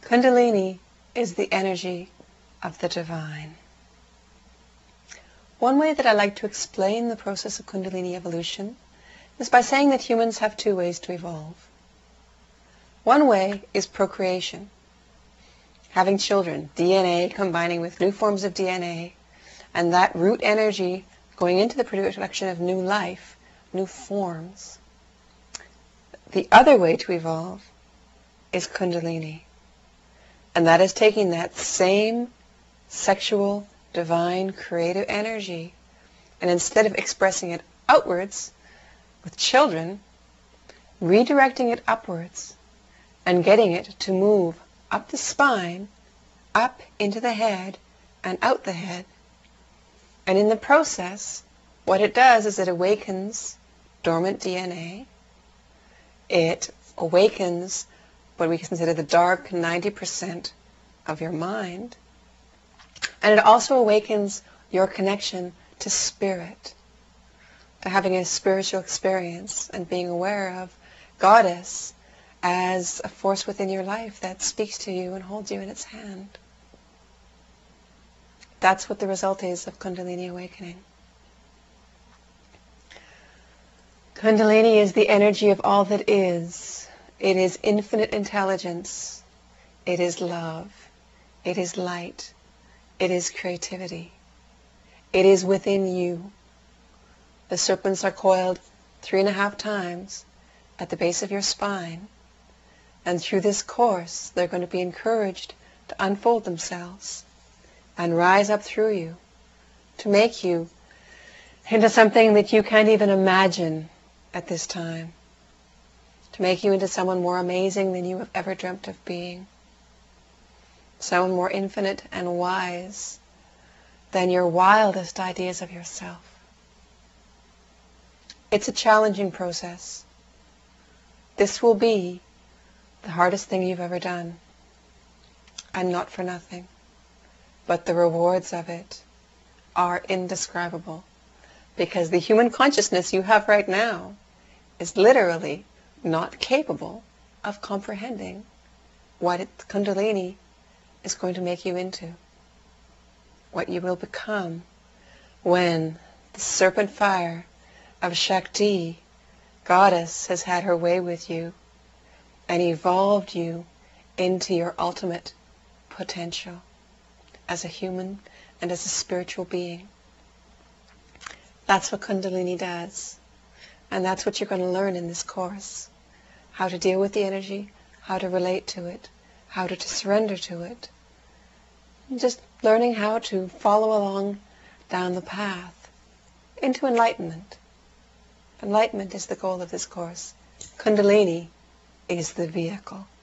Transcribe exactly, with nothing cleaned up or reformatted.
Kundalini is the energy of the divine. One way that I like to explain the process of Kundalini evolution is by saying that humans have two ways to evolve. One way is procreation, having children, D N A combining with new forms of D N A, and that root energy going into the production of new life, new forms. The other way to evolve is Kundalini, and that is taking that same sexual, divine, creative energy, and instead of expressing it outwards with children, redirecting it upwards and getting it to move up the spine, up into the head, and out the head. And in the process, what it does is it awakens dormant D N A. It awakens what we consider the dark ninety percent of your mind. And it also awakens your connection to spirit, to having a spiritual experience and being aware of Goddess as a force within your life that speaks to you and holds you in its hand. That's what the result is of Kundalini awakening. Kundalini is the energy of all that is. It is infinite intelligence. It is love. It is light. It is creativity. It is within you. The serpents are coiled three and a half times at the base of your spine. And through this course, they're going to be encouraged to unfold themselves and rise up through you to make you into something that you can't even imagine at this time, to make you into someone more amazing than you have ever dreamt of being, someone more infinite and wise than your wildest ideas of yourself. It's a challenging process. This will be the hardest thing you've ever done, and not for nothing. But the rewards of it are indescribable, because the human consciousness you have right now is literally not capable of comprehending what it, Kundalini is going to make you into, what you will become when the serpent fire of Shakti, Goddess, has had her way with you and evolved you into your ultimate potential as a human and as a spiritual being. That's what Kundalini does. And that's what you're going to learn in this course. How to deal with the energy, how to relate to it, how to, to surrender to it. And just learning how to follow along down the path into enlightenment. Enlightenment is the goal of this course. Kundalini is the vehicle.